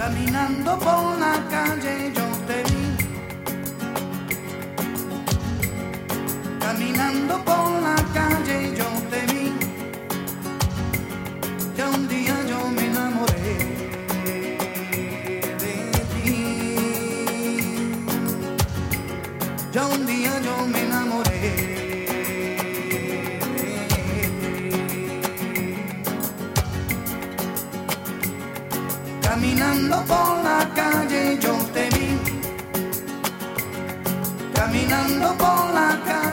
Caminando por la calle yo te vi. Caminando por la calle yo te vi. Ya un día yo me enamoré de ti. Ya un día yo me enamoré de ti. Caminando por la calle yo te vi. Caminando por la calle